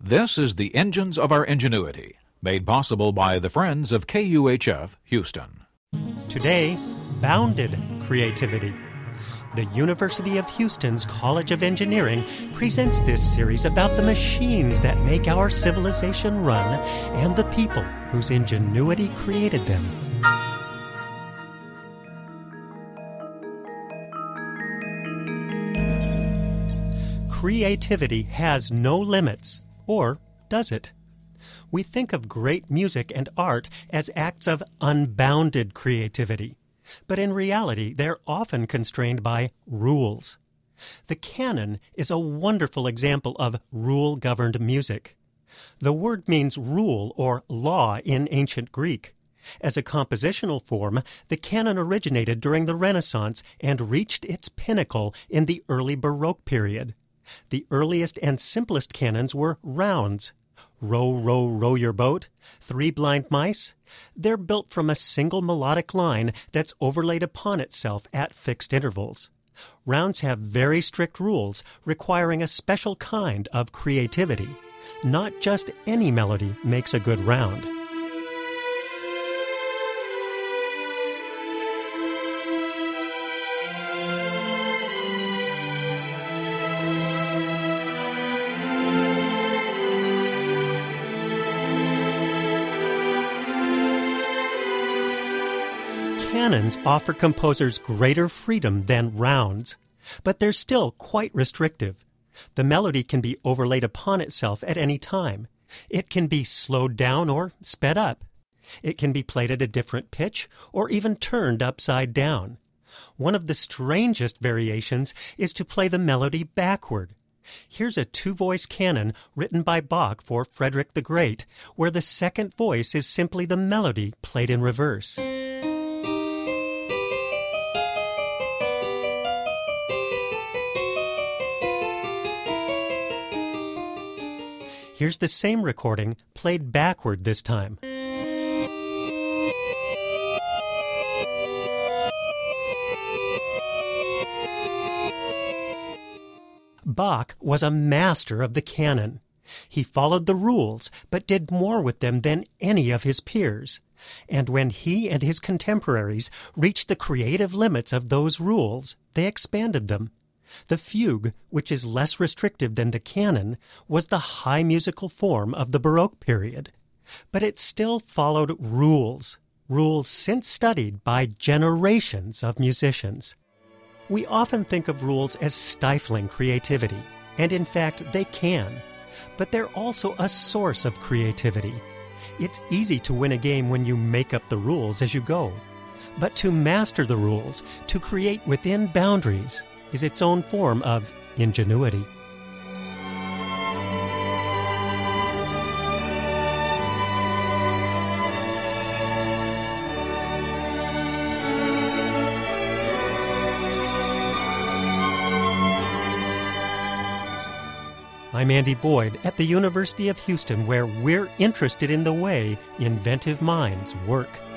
This is the Engines of Our Ingenuity, made possible by the Friends of KUHF Houston. Today, bounded creativity. The University of Houston's College of Engineering presents this series about the machines that make our civilization run and the people whose ingenuity created them. Creativity has no limits, or does it? We think of great music and art as acts of unbounded creativity, but in reality they're often constrained by rules. The canon is a wonderful example of rule-governed music. The word means rule or law in ancient Greek. As a compositional form, the canon originated during the Renaissance and reached its pinnacle in the early Baroque period. The earliest and simplest canons were rounds. Row, row, row your boat, Three Blind Mice. They're built from a single melodic line that's overlaid upon itself at fixed intervals. Rounds have very strict rules requiring a special kind of creativity. Not just any melody makes a good round. Canons offer composers greater freedom than rounds, but they're still quite restrictive. The melody can be overlaid upon itself at any time. It can be slowed down or sped up. It can be played at a different pitch or even turned upside down. One of the strangest variations is to play the melody backward. Here's a two-voice canon written by Bach for Frederick the Great, where the second voice is simply the melody played in reverse. Here's the same recording, played backward this time. Bach was a master of the canon. He followed the rules, but did more with them than any of his peers. And when he and his contemporaries reached the creative limits of those rules, they expanded them. The fugue, which is less restrictive than the canon, was the high musical form of the Baroque period. But it still followed rules since studied by generations of musicians. We often think of rules as stifling creativity, and in fact they can. But they're also a source of creativity. It's easy to win a game when you make up the rules as you go. But to master the rules, to create within boundaries, is its own form of ingenuity. I'm Andy Boyd at the University of Houston, where we're interested in the way inventive minds work.